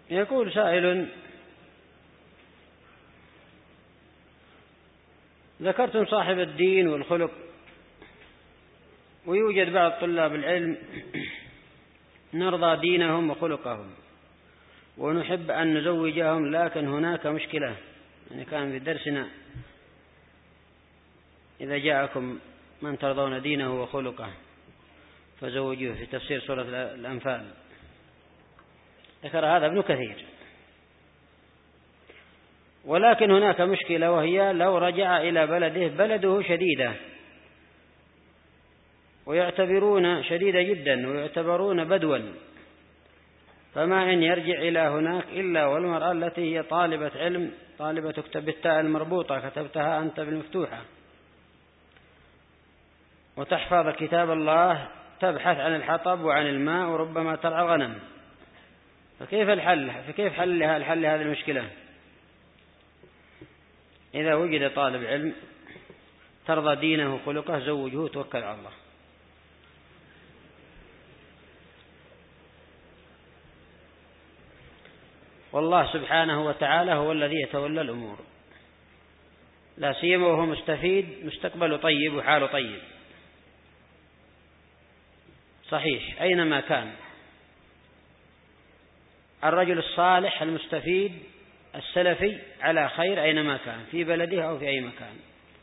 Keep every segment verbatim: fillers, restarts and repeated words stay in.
يقول سائل: ذكرتم صاحب الدين والخلق، ويوجد بعض طلاب العلم نرضى دينهم وخلقهم ونحب أن نزوجهم، لكن هناك مشكلة. يعني كان في درسنا: إذا جاءكم من ترضون دينه وخلقه فزوجوه، في تفسير سورة الأنفال. ذكر هذا ابن كثير. ولكن هناك مشكلة، وهي لو رجع إلى بلده بلده شديدة ويعتبرون شديدة جدا ويعتبرون بدوا، فما إن يرجع إلى هناك إلا والمرأة التي هي طالبة علم، طالبة تكتب بالتاء المربوطة، كتبتها أنت بالمفتوحة، وتحفظ كتاب الله، تبحث عن الحطب وعن الماء، وربما ترعى غنم. فكيف الحل؟ فكيف حل الحل هذه المشكلة؟ إذا وجد طالب علم ترضى دينه وخلقه زوجه وتوكل على الله. والله سبحانه وتعالى هو الذي يتولى الأمور، لا سيما وهو مستفيد، مستقبله طيب وحاله طيب. صحيح، أينما كان الرجل الصالح المستفيد السلفي على خير أينما كان، في بلده أو في أي مكان.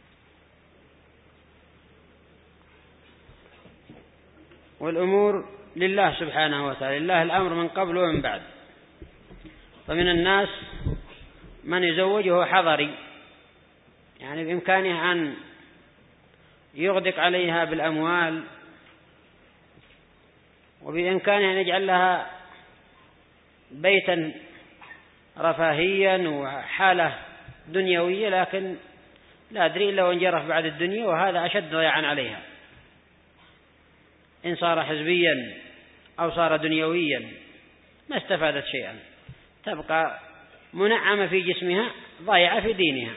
والأمور لله سبحانه وتعالى، لله الأمر من قبل ومن بعد. فمن الناس من يزوجه حضري، يعني بإمكانه أن يغدق عليها بالأموال، وبإمكانه أن يجعل لها بيتا رفاهيا وحالة دنيوية، لكن لا أدري إلا وانجرف بعد الدنيا، وهذا أشد ضياعا عليها. إن صار حزبيا أو صار دنيويا ما استفادت شيئا، تبقى منعمة في جسمها ضائعة في دينها.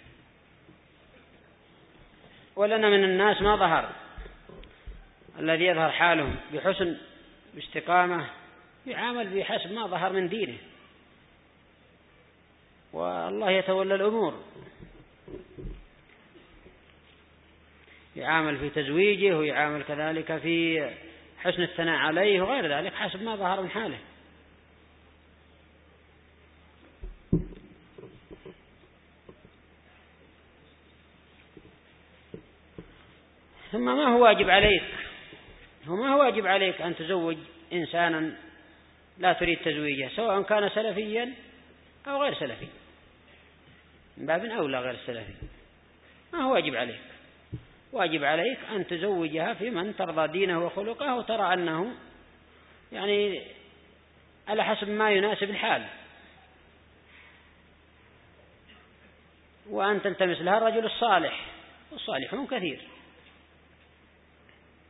ولنا من الناس ما ظهر، الذي يظهر حاله بحسن باستقامة يعامل بحسب ما ظهر من دينه، والله يتولى الأمور، يعامل في تزويجه ويعامل كذلك في حسن الثناء عليه وغير ذلك حسب ما ظهر من حاله. ثم ما هو واجب عليك؟ هو ما هو واجب عليك أن تزوج إنسانا لا تريد تزويجه، سواء كان سلفيا أو غير سلفي، من باب أولى غير السلفي. ما هو واجب عليك؟ واجب عليك أن تزوجها في من ترضى دينه وخلقه، وترى أنه يعني على حسب ما يناسب الحال، وأن تلتمس لها الرجل الصالح، والصالحون كثير.